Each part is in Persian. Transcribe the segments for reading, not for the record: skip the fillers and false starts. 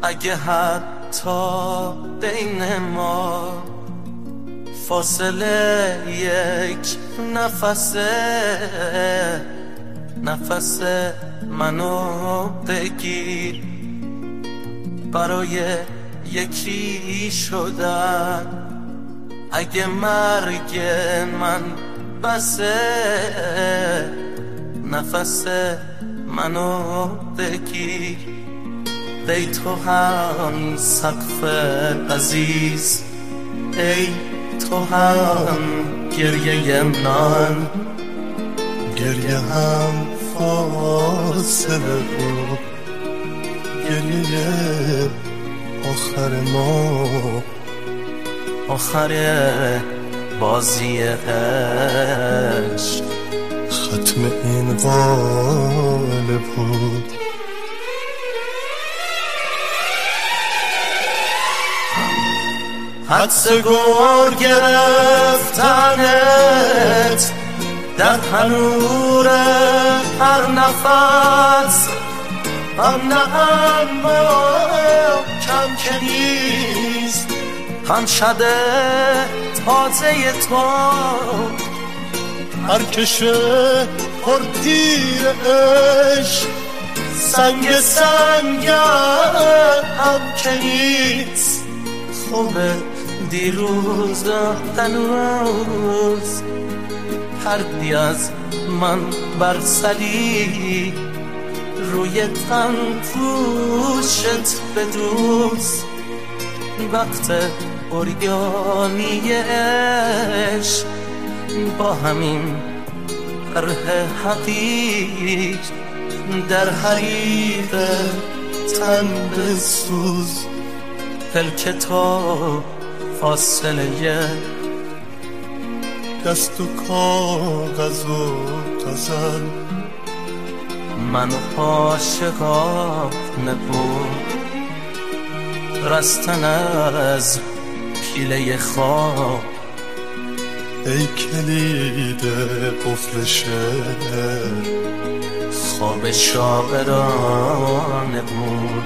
اگه حتی بین ما فاصله یک نفس منو بگیر برای یکی شدن. اگه مرگ من بسه نفس منو بگیر. ای تو هم سقف عزیز، ای تو هم گریه من، گریه هم فاصله بود، گریه آخر ما، آخر بازی عشق، ختم این قاله بود. حدس گور گرفتنت در تنور هر نفس، هم نه اما کم که نیست، هم شده تازه تو. هر کشه پرتیر عشق، سنگ هم که نیست. خوبه دیروز هنوز پردی از من برسلی، روی تن پوشت بدوز. وقت اوریانی عشق با همین طرح حقیر در حریق تن بسوز. پلک تو فاصله دست و کاغذ و غزل، منو عاشقات نبود رستن از پیله خواب. ای کلید قفل شعر، خواب شاعرانه بود.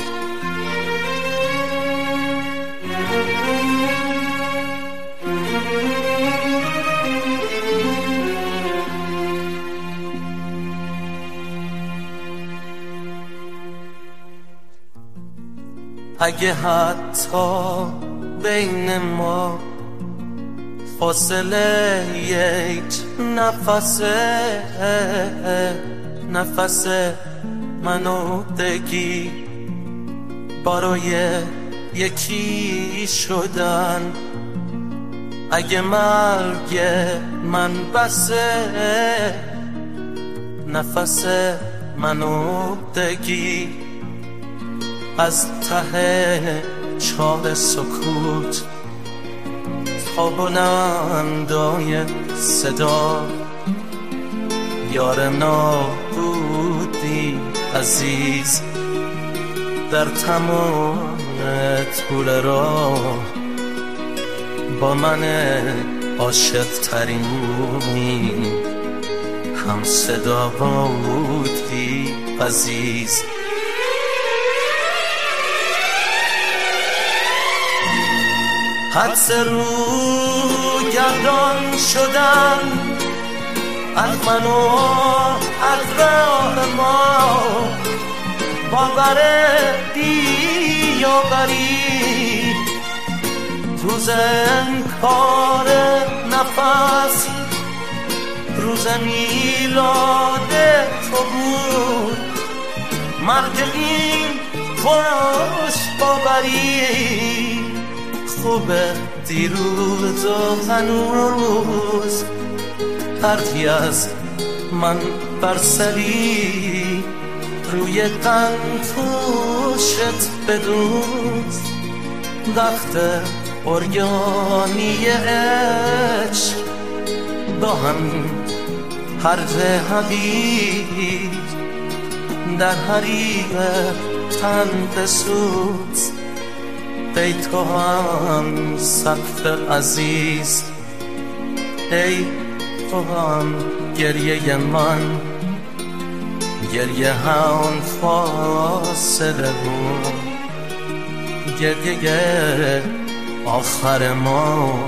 اگه حتی بین ما فاصله یک نفس منو بگیر برای یکی شدن. اگه مرگ من بسه نفس منو بگیر. از ته چاه سکوت تا بلندای صدا، یار نابودی عزیز در تمام طول راه. با من عاشق ترین هم صدا بودی عزیز. حدس رو گردان شدن از من و از راه ما، باور بیاوری روز انکار نفس، روز میلاد تو بود. مرگ این خوش باوری، خوبه دیروز و هنوز پرتی از من برسری، روی تن پوشت بدوز. وقت اوریانی عشق با هم هرج حقیر در حریق تن بسوز. ای تو هم سقف عزیز، ای تو هم گریه من، گریه هم فاصله بود. گریه آخر ما،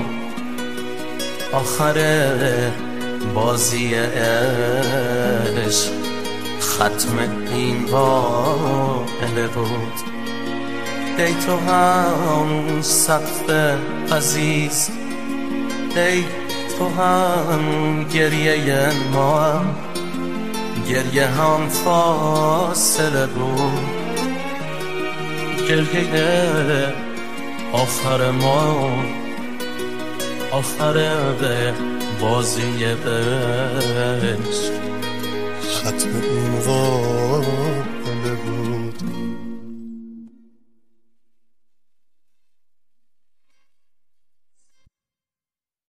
آخر بازی عشق، ختم این واقعه بود. ای تو هم سقف عزیز، ای تو هم گریه ما، گریه هم فاصله بود. گریه آخر ما، آخر بازی عشق، ختم این